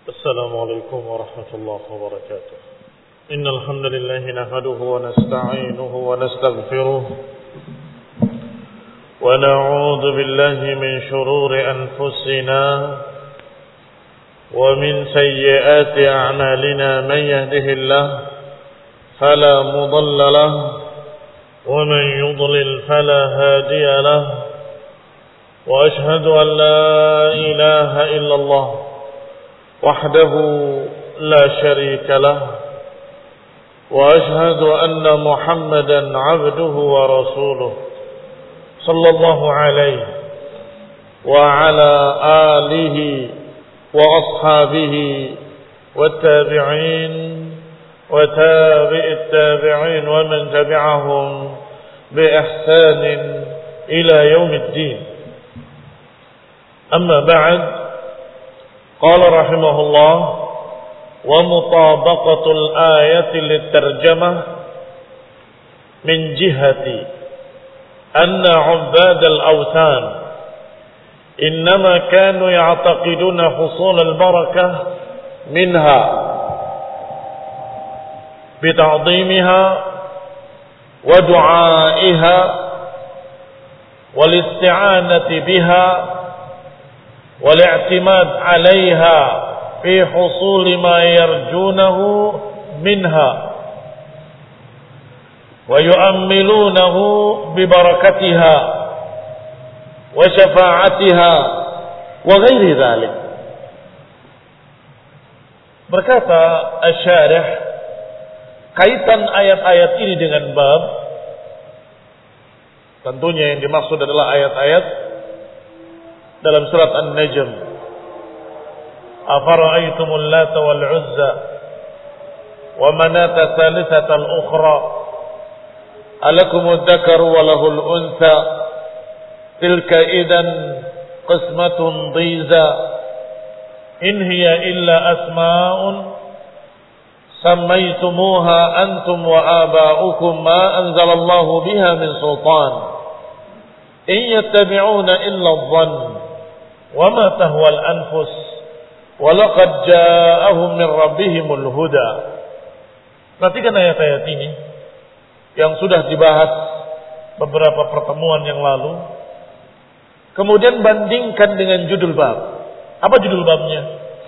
السلام عليكم ورحمة الله وبركاته. إن الحمد لله نحمده ونستعينه ونستغفره ونعوذ بالله من شرور أنفسنا ومن سيئات أعمالنا. من يهده الله فلا مضل له ومن يضلل فلا هادي له. وأشهد أن لا إله إلا الله وحده لا شريك له. وأشهد أن محمدا عبده ورسوله صلى الله عليه وعلى آله وأصحابه والتابعين وتابع التابعين ومن تبعهم بإحسان إلى يوم الدين. أما بعد، قال رحمه الله: ومطابقة الآية للترجمة من جهة أن عباد الأوثان إنما كانوا يعتقدون حصول البركة منها بتعظيمها ودعائها والاستعانة بها والاعتماد عليها في حصول ما يرجونه منها ويؤملونه ببركتها وشفاعتها وغير ذلك. Berkata Asy-Syarih, kaitan ayat-ayat ini dengan bab, tentunya yang dimaksud adalah ayat-ayat dalam surat An-Najm. Afara'aytumul Lata wal Uzza wa Manata tsalitsatal ukhra alakumud dzakaru wa lahul untha tilka idan qismatun dhiza in hiya illa asma'un sammaytumuha antum wa aba'ukum ma anzalallahu biha min sultan in yattabi'una illa adh-dhann wa ma tahwa al-anfus wa laqad ja'ahum min rabbihimul huda. Perhatikan ayat-ayat ini yang sudah dibahas beberapa pertemuan yang lalu. Kemudian bandingkan dengan judul bab. Apa judul babnya?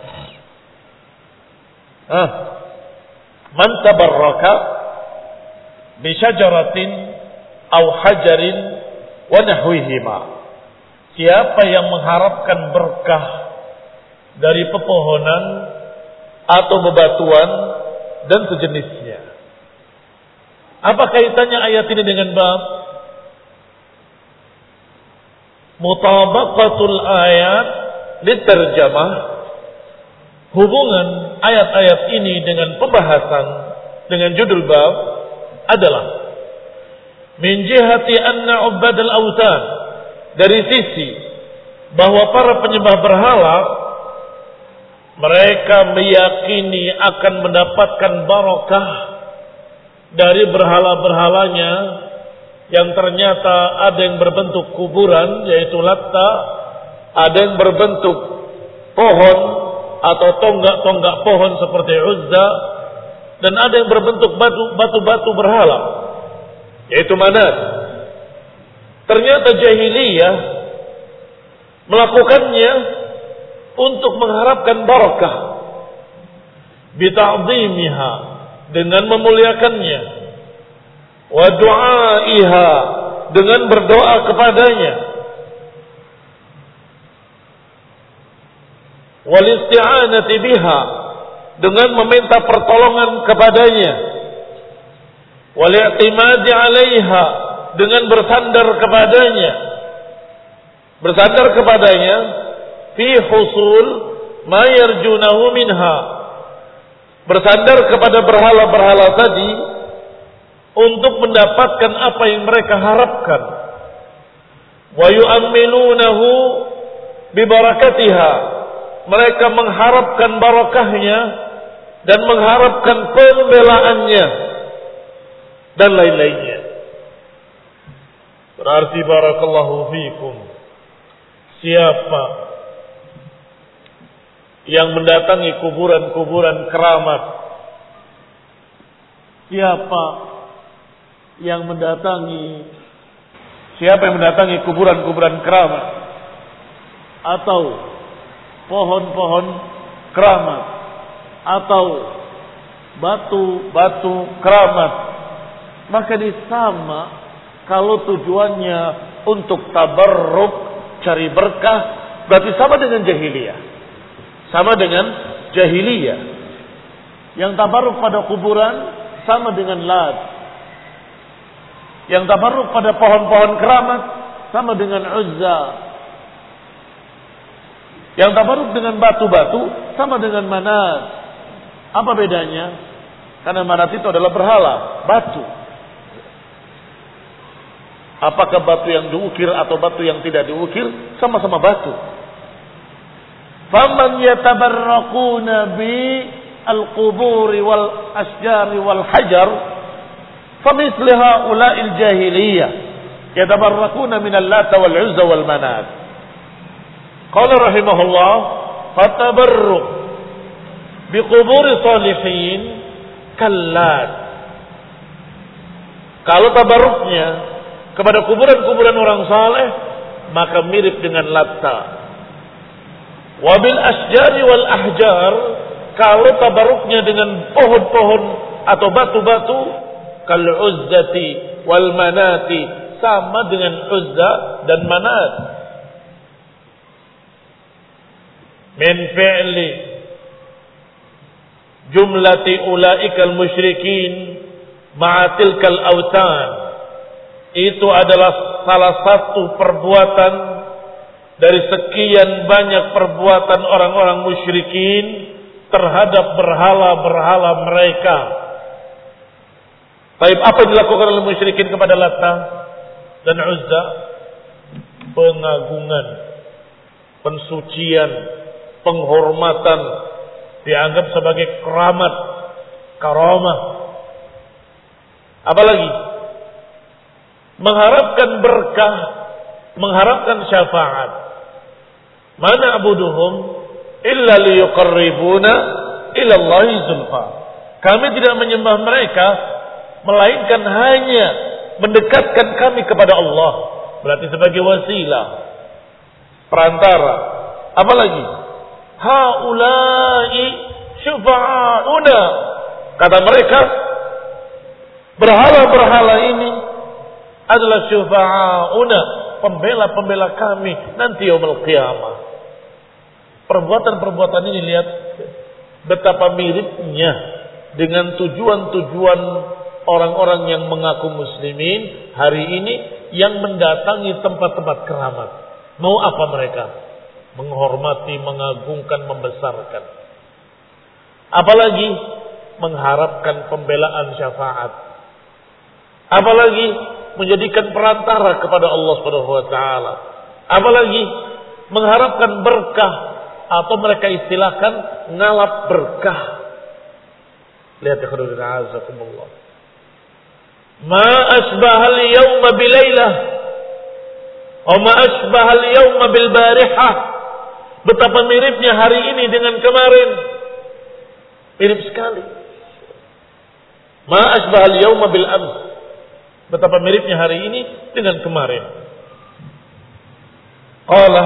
Man tabarraka bi syajaratin aw hajarin wa nahwihima. Siapa yang mengharapkan berkah dari pepohonan atau bebatuan dan sejenisnya. Apa kaitannya ayat ini dengan bab? Mutabaqatul ayat diterjemah. Hubungan ayat-ayat ini dengan pembahasan dengan judul bab adalah min jihati anna ubadal awtan, dari sisi bahwa para penyembah berhala mereka meyakini akan mendapatkan barakah dari berhala-berhalanya yang ternyata ada yang berbentuk kuburan yaitu Latta, ada yang berbentuk pohon atau tonggak-tonggak pohon seperti Uzza, dan ada yang berbentuk batu-batu berhala yaitu Manat. Ternyata jahiliyah melakukannya untuk mengharapkan barakah, bita'zimiha, dengan memuliakannya, wa du'aiha, dengan berdoa kepadanya, wal isti'anati biha, dengan meminta pertolongan kepadanya, wal i'timadi 'alaiha, dengan bersandar kepadanya fi husul ma yarjunahu minha, bersandar kepada berhala-berhala tadi untuk mendapatkan apa yang mereka harapkan, wa yu'ammilunahu bi barakatiha, mereka mengharapkan barakahnya dan mengharapkan pembelaannya dan lain-lainnya. Berarti barakallahu fiikum, siapa yang mendatangi kuburan-kuburan keramat. Siapa yang mendatangi kuburan-kuburan keramat atau pohon-pohon keramat atau batu-batu keramat, maka ini sama kalau tujuannya untuk tabarruk, cari berkah, berarti sama dengan jahiliyah. Sama dengan jahiliyah. Yang tabarruk pada kuburan sama dengan Lat. Yang tabarruk pada pohon-pohon keramat sama dengan Uzza. Yang tabarruk dengan batu-batu sama dengan Manat. Apa bedanya? Karena Manat itu adalah berhala, batu. Apakah batu yang diukir atau batu yang tidak diukir? Sama-sama batu. Faman yatabarraquna bi al-quburi wal asjari wal hajar famithli haula'il jahiliyah yatabarraquna min al-Lat wal Uzza wal Manat. Qala rahimahullah, fatabarruq bi quburi salihin kallat. Kalau tabarruknya kepada kuburan-kuburan orang saleh, maka mirip dengan Latta. Wabil asjari wal ahjar, kalau tabaruknya dengan pohon-pohon atau batu-batu, kal uzzati wal manati, sama dengan Uzza dan Manat. Min fi'li jumlati ulaikal musyrikin ma'atilkal autan. Itu adalah salah satu perbuatan dari sekian banyak perbuatan orang-orang musyrikin terhadap berhala-berhala mereka. Baik, apa yang dilakukan oleh musyrikin kepada Latta dan Uzza? Pengagungan, pensucian, penghormatan, dianggap sebagai keramat, karamah. Apalagi mengharapkan berkah, mengharapkan syafaat. Mana abuduhum illa liyuqarribuna ila Allahi zulfa. Kami tidak menyembah mereka melainkan hanya mendekatkan kami kepada Allah. Berarti sebagai wasilah, perantara. Apalagi haula'i syufa'una, kata mereka, berhala-berhala ini adalah syufa'una, pembela-pembela kami nanti yaumul qiyamah. Perbuatan-perbuatan ini, lihat betapa miripnya dengan tujuan-tujuan orang-orang yang mengaku muslimin hari ini yang mendatangi tempat-tempat keramat. Mau apa mereka? Menghormati, mengagungkan, membesarkan. Apalagi mengharapkan pembelaan syafaat. Apalagi menjadikan perantara kepada Allah Subhanahu wa taala. Apalagi mengharapkan berkah, atau mereka istilahkan ngalap berkah. Lihat ya khairuddin azakumullah. Ma asbahal yawma bilailah wa ma asbahal yawma bil barihah. Betapa miripnya hari ini dengan kemarin. Mirip sekali. Ma asbahal yawma bil ams. Betapa miripnya hari ini dengan kemarin. Qala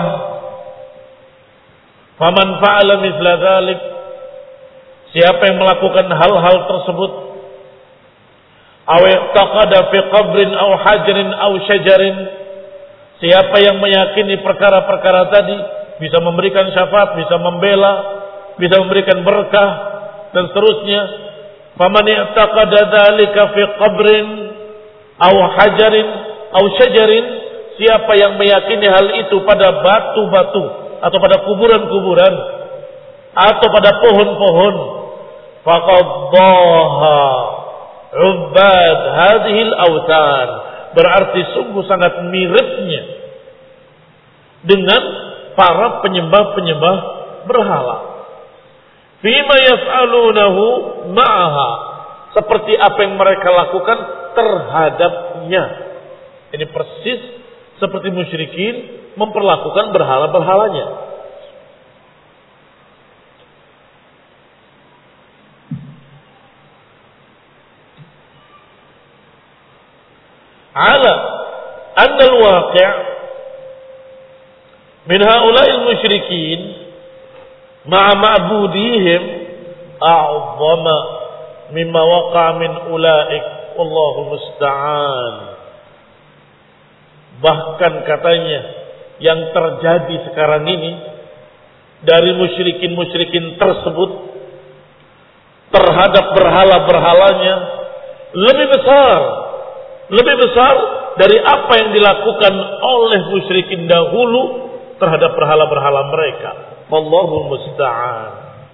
faman fa'ala mithla dzalik, siapa yang melakukan hal-hal tersebut, aw i'taqada fi qabrin aw hajrin aw syajarin, siapa yang meyakini perkara-perkara tadi, bisa memberikan syafaat, bisa membela, bisa memberikan berkah dan seterusnya. Faman i'taqada dzalika fi qabrin aw hajarin aw syajarin, siapa yang meyakini hal itu pada batu-batu atau pada kuburan-kuburan atau pada pohon-pohon, faqad dhaha ubbad hadhihi al-awthan, berarti sungguh sangat miripnya dengan para penyembah-penyembah berhala. Fima yaf'alunahu ma'aha, seperti apa yang mereka lakukan terhadapnya. Ini persis seperti musyrikin memperlakukan berhala-berhalanya. ala anna al-waqi' min haula'il musyrikin ma'a ma'budihim a'zama mimma waqa'a min ula'ik wallahu musta'an. Bahkan katanya yang terjadi sekarang ini dari musyrikin tersebut terhadap berhala-berhalanya lebih besar dari apa yang dilakukan oleh musyrikin dahulu terhadap berhala-berhala mereka. Wallahu musta'an.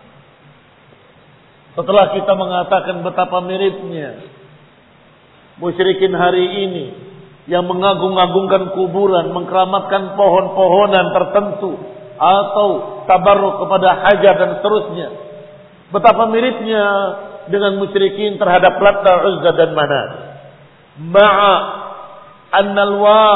Setelah kita mengatakan betapa miripnya musyrikin hari ini yang mengagung-agungkan kuburan, mengkeramatkan pohon-pohonan tertentu atau tabarruk kepada hajar dan seterusnya. Betapa miripnya dengan musyrikin terhadap Lat, Uzza dan Manat. Ma'a annal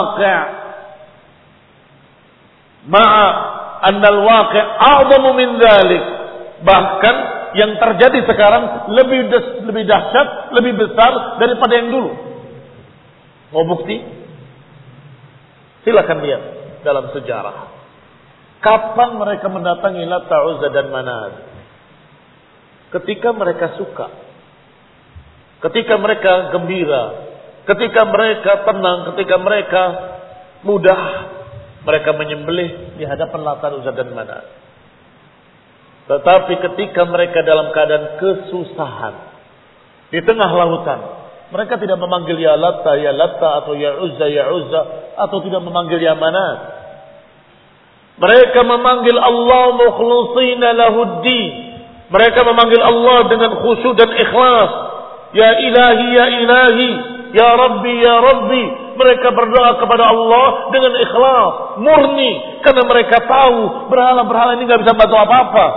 waqi' a'zamu min dzalik. Bahkan yang terjadi sekarang lebih dahsyat, lebih besar daripada yang dulu. Mau bukti? Silakan lihat dalam sejarah. Kapan mereka mendatangi Lat, Uzza dan Manat? Ketika mereka suka. Ketika mereka gembira. Ketika mereka tenang. Ketika mereka mudah. Mereka menyembelih di hadapan Lat, Uzza dan Manat. Tetapi ketika mereka dalam keadaan kesusahan. Di tengah lautan. Mereka tidak memanggil ya Latta atau ya Uzza atau tidak memanggil ya Manat. Mereka memanggil Allah mukhlishina lahuddin. Mereka memanggil Allah dengan khusyuk dan ikhlas. Ya ilahi, ya ilahi, ya Rabbi, ya Rabbi. Mereka berdoa kepada Allah dengan ikhlas, murni, karena mereka tahu berhala-berhala ini enggak bisa bantu apa-apa.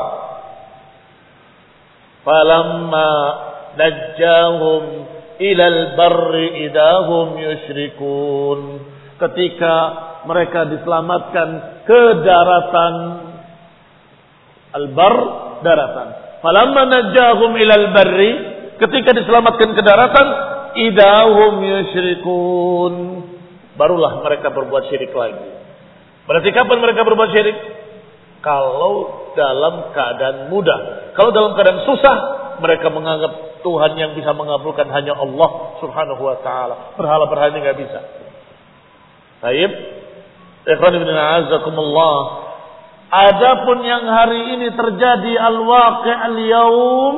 Falamma najjahum ilal barri idahum yusyrikun. Ketika mereka diselamatkan ke daratan, al-bar, daratan. Falamma najjahum ilal barri, ketika diselamatkan ke daratan, idahum yusyrikun. Barulah mereka berbuat syirik lagi. Berarti kapan mereka berbuat syirik? Kalau dalam keadaan mudah. Kalau dalam keadaan susah, mereka menganggap Tuhan yang bisa mengabulkan hanya Allah Subhanahu wa taala. Berhala-berhala ini enggak bisa. Baik. Ikhwan ibn a'azzakumullah. Adapun yang hari ini terjadi al-waqi' al-yaum,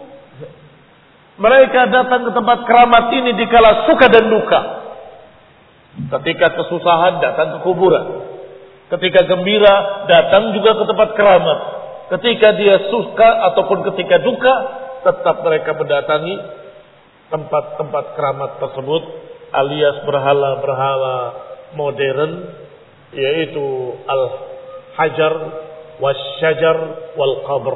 mereka datang ke tempat keramat ini dikala suka dan duka. Ketika kesusahan datang ke kuburan. Ketika gembira datang juga ke tempat keramat. Ketika dia suka ataupun ketika duka, tetap mereka mendatangi tempat-tempat keramat tersebut, alias berhala-berhala modern, yaitu al-hajar wasyajar wal qabr.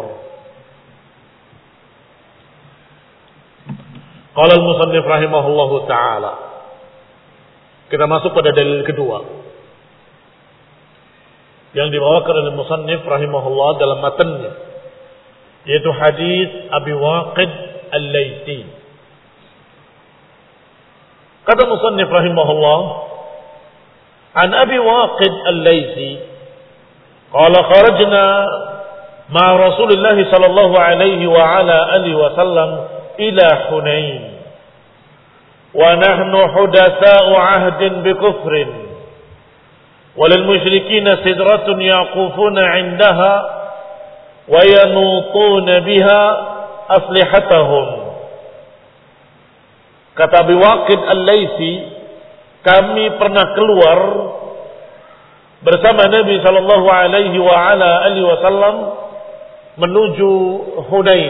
Qala al-musannif rahimahullahu taala. Kita masuk pada dalil kedua yang dibawakan oleh musannif rahimahullah dalam matanya, yaitu hadis Abi Waqid Al-Laythi. Kata musannif rahimahullah, an Abi Waqid Al-Laythi qala kharajna ma'a Rasulillah sallallahu alaihi wa ala alihi wa sallam ila Hunain wa nahnu hudatsa'u 'ahdin bi kufrin walil musyrikina sidratun yaqufuna 'indaha wa yanutuna biha aslihatahum. Kata Abi Waqid Al-Laythi, kami pernah keluar bersama Nabi sallallahu alaihi wa ala alihi wasallam menuju Hunain.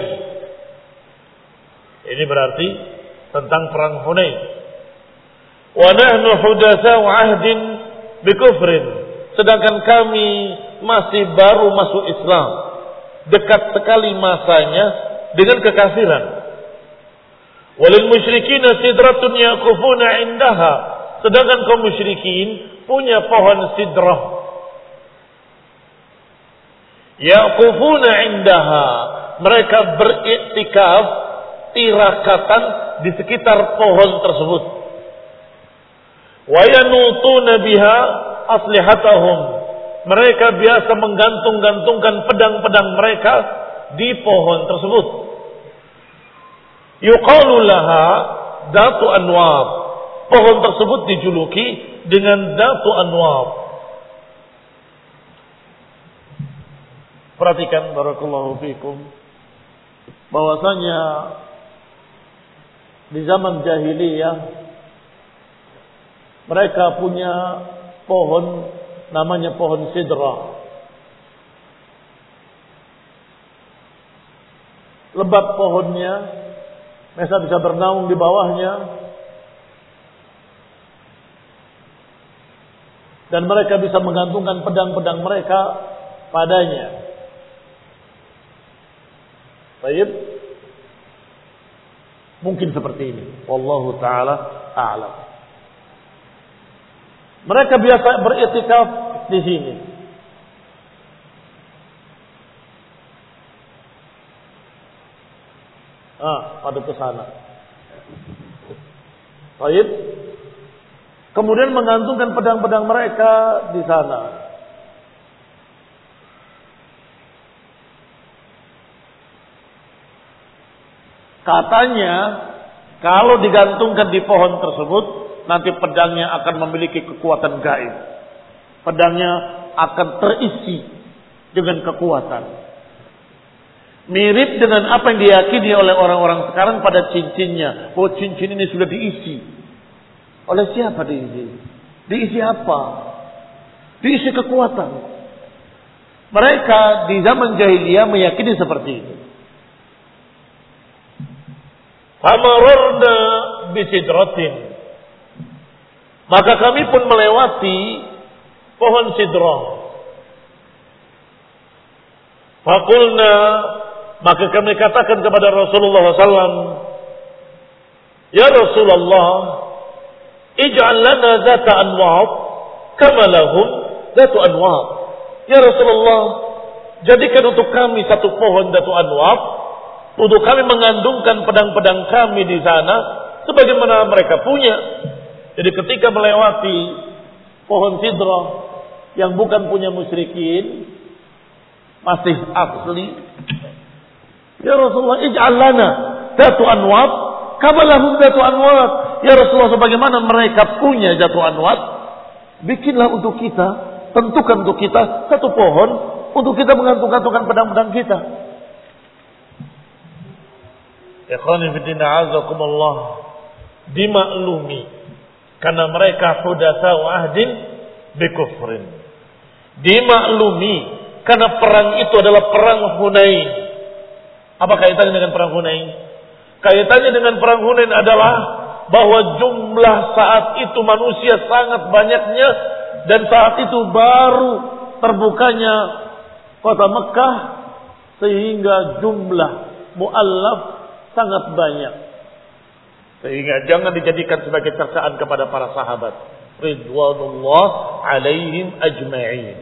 Ini berarti tentang perang Hunain. Wa nahnu hudatsa'u 'ahdin bi kufrin, sedangkan kami masih baru masuk Islam, dekat sekali masanya dengan kekafiran. Walil musyrikina sidratun yaqufuna 'indaha, sedangkan kaum musyrikin punya pohon sidrah. Yaqufuna 'indaha, mereka beriktikaf tirakatan di sekitar pohon tersebut. Wa yanutuna biha aslihatahum. Mereka biasa menggantung-gantungkan pedang-pedang mereka di pohon tersebut. Yuqalu laha Datu Anwar. Pohon tersebut dijuluki dengan Datu Anwar. Perhatikan barakallahu fikum bahwasanya di zaman jahiliyah mereka punya pohon namanya pohon sidra. Lebat pohonnya, mereka bisa bernaung di bawahnya, dan mereka bisa menggantungkan pedang-pedang mereka padanya. Baik, mungkin seperti ini. Wallahu taala a'lam. Mereka biasa beriktikaf di sini. Pada ke sana. Baik. Kemudian menggantungkan pedang-pedang mereka di sana. Katanya kalau digantungkan di pohon tersebut, nanti pedangnya akan memiliki kekuatan gaib. Pedangnya akan terisi dengan kekuatan. Mirip dengan apa yang diyakini oleh orang-orang sekarang pada cincinnya. Oh, cincin ini sudah diisi. Oleh siapa diisi? Diisi apa? Diisi kekuatan. Mereka di zaman jahiliyah meyakini seperti itu. Famararna bisidratin. Maka kami pun melewati pohon sidrah. Faqulna, maka kami katakan kepada Rasulullah SAW, ya Rasulullah, ij'al lana zata anwar kama lahum zatu anwar. Ya Rasulullah, jadikan untuk kami satu pohon zatu anwar, untuk kami mengandungkan pedang-pedang kami di sana sebagaimana mereka punya. Jadi ketika melewati pohon sidrah yang bukan punya musyrikin, masih asli, ya Rasulullah, ij'al lana zatu anwar kama lahum zatu anwar. Ya Rasulullah, sebagaimana mereka punya zatu anwar, bikinlah untuk kita, tentukan untuk kita satu pohon untuk kita menggantungkan pedang-pedang kita. Ikhwani fiddin a'azakumullah, dimaklumi karena mereka hudatsau ahdin bikufrin. Dimaklumi karena perang itu adalah perang Hunain. Apa kaitannya dengan perang Hunain? Kaitannya dengan perang Hunain adalah bahwa jumlah saat itu manusia sangat banyaknya, dan saat itu baru terbukanya kota Mekah, sehingga jumlah mu'allaf sangat banyak. Sehingga jangan dijadikan sebagai cercaan kepada para sahabat ridwanullah alaihim ajma'in.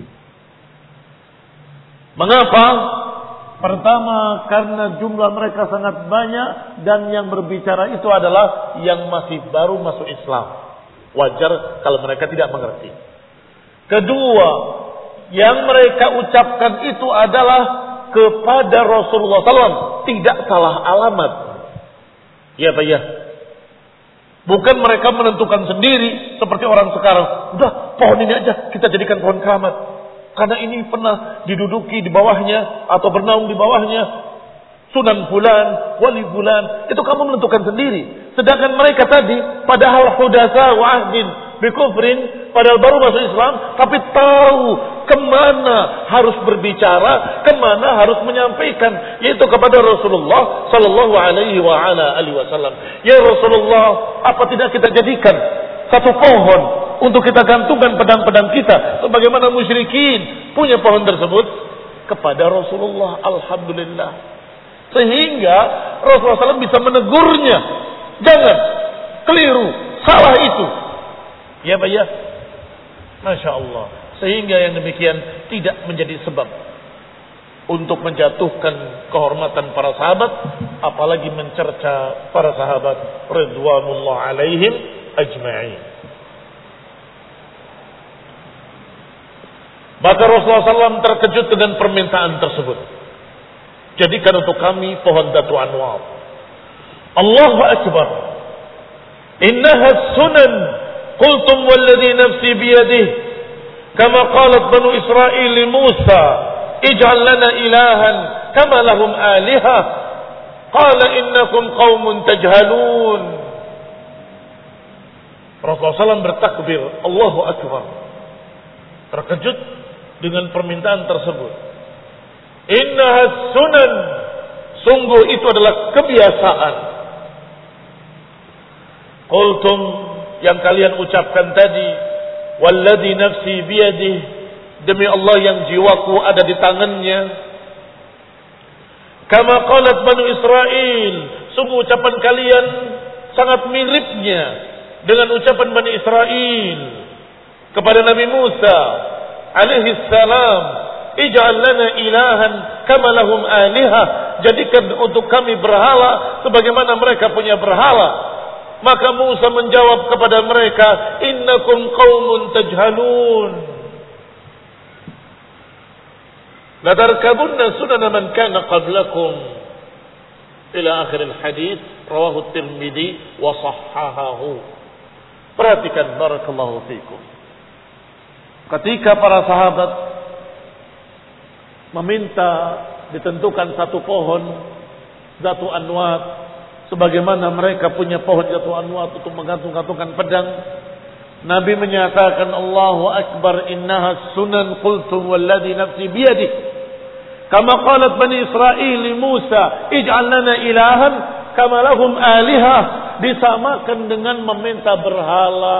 Mengapa? Pertama, karena jumlah mereka sangat banyak, dan yang berbicara itu adalah yang masih baru masuk Islam. Wajar kalau mereka tidak mengerti. Kedua, yang mereka ucapkan itu adalah kepada Rasulullah SAW, tidak salah alamat. Ya Pak ya. Bukan mereka menentukan sendiri seperti orang sekarang. Udah, pohon ini aja kita jadikan pohon keramat, karena ini pernah diduduki di bawahnya atau bernaung di bawahnya Sunan Fulan, Wali Fulan. Itu kamu menentukan sendiri. Sedangkan mereka tadi padahal hudatsa wa ahdin bikufrin, padahal baru masuk Islam, tapi tahu kemana harus berbicara, kemana harus menyampaikan, yaitu kepada Rasulullah Sallallahu Alaihi Wasallam. Ya Rasulullah, apa tidak kita jadikan satu pohon untuk kita gantungkan pedang-pedang kita, sebagaimana musyrikin punya pohon tersebut kepada Rasulullah. Alhamdulillah, sehingga Rasulullah SAW bisa menegurnya, jangan keliru, salah itu. Ya Pak ya, Masya Allah. Sehingga yang demikian tidak menjadi sebab untuk menjatuhkan kehormatan para sahabat, apalagi mencerca para sahabat ridwanullah alaihim ajma'in. Maka Rasulullah SAW terkejut dengan permintaan tersebut. Jadikan untuk kami pohon Datu Anwar. Allahu Akbar. Innaha sunan. Qultum walladhi nafsi biyadih. Kama qalat Banu Israel li Musa. Ij'al lana ilahan. Kama lahum alihah. Qala innakum qawmun tajhalun. Rasulullah SAW bertakbir. Allahu Akbar. Terkejut dengan permintaan tersebut. Innaha sunan. Sungguh itu adalah kebiasaan. Qultum, yang kalian ucapkan tadi, walladhi nafsi biyadih, demi Allah yang jiwaku ada di tangannya. Kama qalat Banu Israel, sungguh ucapan kalian sangat miripnya dengan ucapan Bani Israel kepada Nabi Musa alaihi salam, ij'al lana ilahan kama lahum alihah, jadikan untuk kami berhala sebagaimana mereka punya berhala. Maka Musa menjawab kepada mereka, innakum qaumun tajhalun. La tarkabunna sunana man kana qablakum ila akhir al-hadis, rawahu Tirmidzi wa sahhahahu. Perhatikan, barakallahu fikum. Ketika para sahabat meminta ditentukan satu pohon Datu Anwat, sebagaimana mereka punya pohon Datu Anwat untuk menggantung-gantungkan pedang, Nabi menyatakan, Allahu Akbar, innaha sunan, qultum walladhi nafsi biyadih. Kama qalat Bani Israel li Musa, ij'al lana ilahan kama lahum alihah. Disamakan dengan meminta berhala.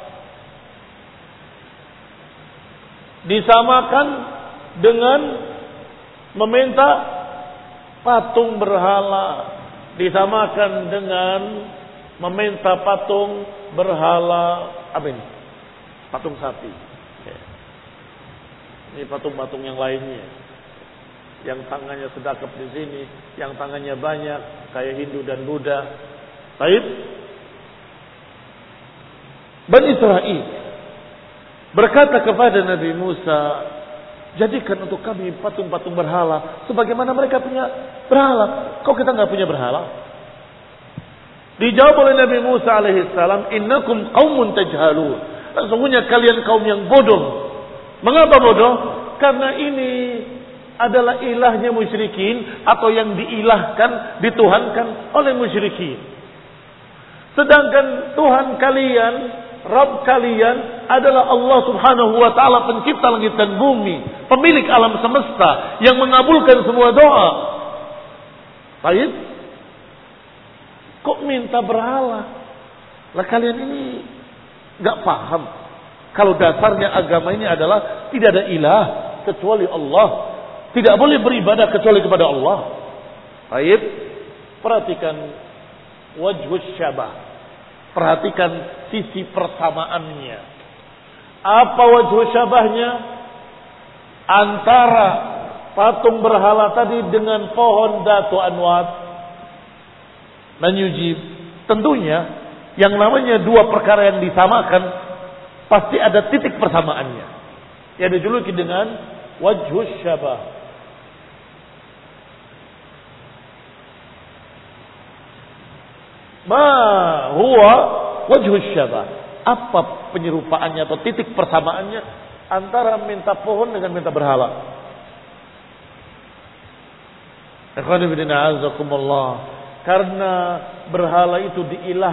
Disamakan dengan meminta patung berhala. Disamakan dengan meminta patung berhala. Apa ini? Patung sapi. Ini patung-patung yang lainnya, yang tangannya sedekap di sini, yang tangannya banyak kayak Hindu dan Buddha. Baik. Bani Israel berkata kepada Nabi Musa, jadikan untuk kami patung-patung berhala sebagaimana mereka punya berhala. Kok kita nggak punya berhala? Dijawab oleh Nabi Musa alaihissalam, innakum qaumun tajhalun. Sesungguhnya kalian kaum yang bodoh. Mengapa bodoh? Karena ini adalah ilahnya musyrikin, atau yang diilahkan, dituhankan oleh musyrikin. Sedangkan Tuhan kalian, Rabb kalian adalah Allah Subhanahu wa taala, pencipta langit dan bumi, pemilik alam semesta, yang mengabulkan semua doa. Baik. Kok minta berhala? Lah kalian ini enggak paham kalau dasarnya agama ini adalah tidak ada ilah kecuali Allah. Tidak boleh beribadah kecuali kepada Allah. Baik. Perhatikan wajhus syabah. Perhatikan sisi persamaannya. Apa wajhus syabahnya? Antara patung berhala tadi dengan pohon Datu Anwat. Menyujib. Tentunya yang namanya dua perkara yang disamakan pasti ada titik persamaannya. Yang dijuluki dengan wajhus syabah. Ma huwa wajhus syabah. Apa penyerupaannya atau titik persamaannya antara minta pohon dengan minta berhala? Ikhwan fillah a'azzakumullah. Karena berhala itu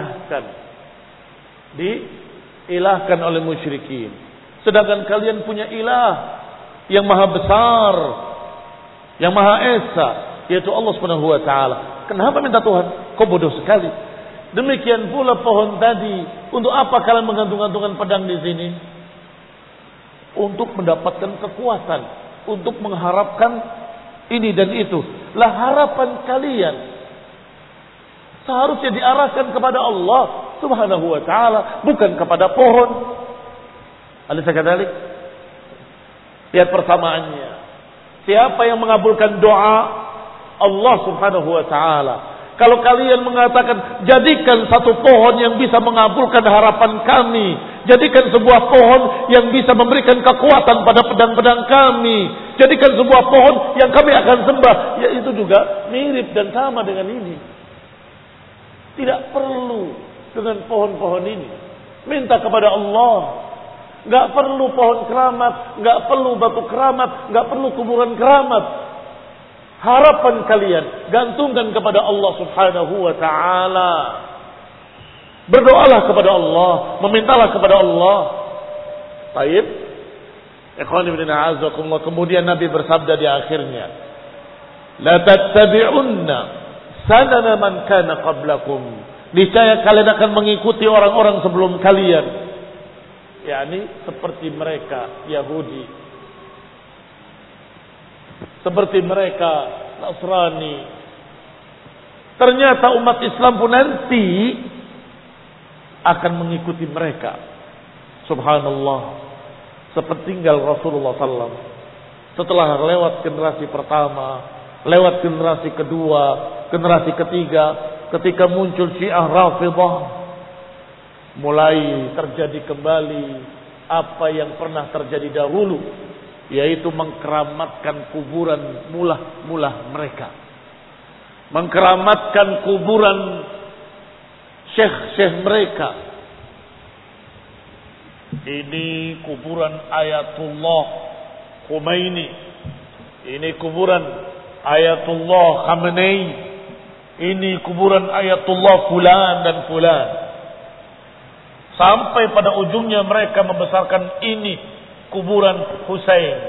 diilahkan oleh musyrikin. Sedangkan kalian punya ilah yang maha besar, yang maha esa, yaitu Allah Subhanahu wa taala. Kenapa minta Tuhan? Kok bodoh sekali. Demikian pula pohon tadi. Untuk apa kalian menggantung-gantungkan pedang di sini? Untuk mendapatkan kekuatan, untuk mengharapkan ini dan itu. Lah harapan kalian seharusnya diarahkan kepada Allah Subhanahu wa taala, bukan kepada pohon. Alaysa kadzalik? Lihat persamaannya. Siapa yang mengabulkan doa? Allah Subhanahu wa taala. Kalau kalian mengatakan jadikan satu pohon yang bisa mengabulkan harapan kami, Jadikan sebuah pohon yang bisa memberikan kekuatan pada pedang-pedang kami. Jadikan sebuah pohon yang kami akan sembah. Ya, itu juga mirip dan sama dengan ini. Tidak perlu dengan pohon-pohon ini. Minta kepada Allah. Gak perlu pohon keramat, gak perlu batu keramat, gak perlu kuburan keramat. Harapan kalian gantungkan kepada Allah Subhanahu wa ta'ala. Berdoalah kepada Allah, memintalah kepada Allah. Baik. Ikhwan ibn a'azakumullah, kemudian Nabi bersabda di akhirnya, la tattabi'unna sanana man kana qablakum. Niscaya kalian akan mengikuti orang-orang sebelum kalian. yakni seperti mereka Yahudi, seperti mereka Nasrani. Ternyata umat Islam pun nanti akan mengikuti mereka. Subhanallah. Sepertinggal Rasulullah SAW. Setelah lewat generasi pertama, lewat generasi kedua, generasi ketiga, ketika muncul Syiah Rafidah, mulai terjadi kembali apa yang pernah terjadi dahulu, yaitu mengkeramatkan kuburan mulah-mulah mereka, mengkeramatkan kuburan syekh-syekh mereka. Ini kuburan Ayatullah Khomeini, ini kuburan Ayatullah Khamenei, ini kuburan Ayatullah fulan dan fulan. Sampai pada ujungnya mereka membesarkan ini kuburan Husain.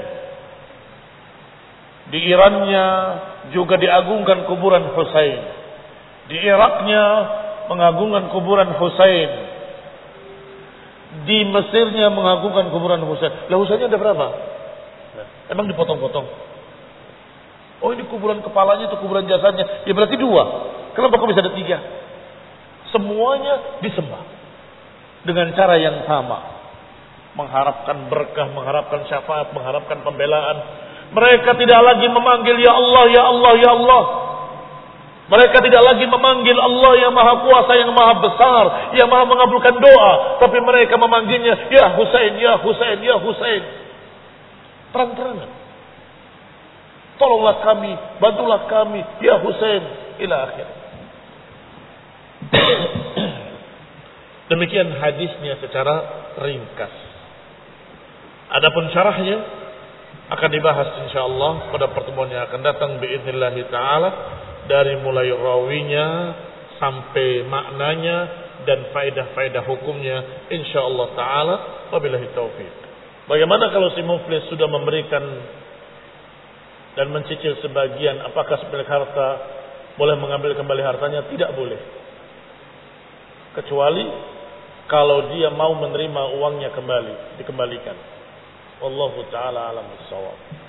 Di Irannya juga diagungkan kuburan Husain. Di Iraknya mengagungkan kuburan Husain. Di Mesirnya mengagungkan kuburan Husain. Lah Husainnya ada berapa? Emang dipotong-potong? Oh ini kuburan kepalanya, itu kuburan jasadnya. Ya berarti 2. Kenapa kok bisa ada 3? Semuanya disembah dengan cara yang sama. Mengharapkan berkah, mengharapkan syafaat, mengharapkan pembelaan. Mereka tidak lagi memanggil ya Allah, ya Allah, ya Allah. Mereka tidak lagi memanggil Allah yang maha kuasa, yang maha besar, yang maha mengabulkan doa. Tapi mereka memanggilnya ya Husain, ya Husain, ya Husain. Terang-terangan. Tolonglah kami, bantulah kami, ya Husain. Ila akhir. Demikian hadisnya secara ringkas. Adapun syarahnya akan dibahas insyaallah pada pertemuan yang akan datang biidznillah taala, dari mulai rawinya sampai maknanya dan faedah-faedah hukumnya insyaallah taala. Wabillahi taufik. Bagaimana kalau si muflis sudah memberikan dan mencicil sebagian, apakah sebagai harta boleh mengambil kembali hartanya? Tidak boleh. Kecuali kalau dia mau menerima uangnya kembali, dikembalikan. Wallahu taala alam bissawab.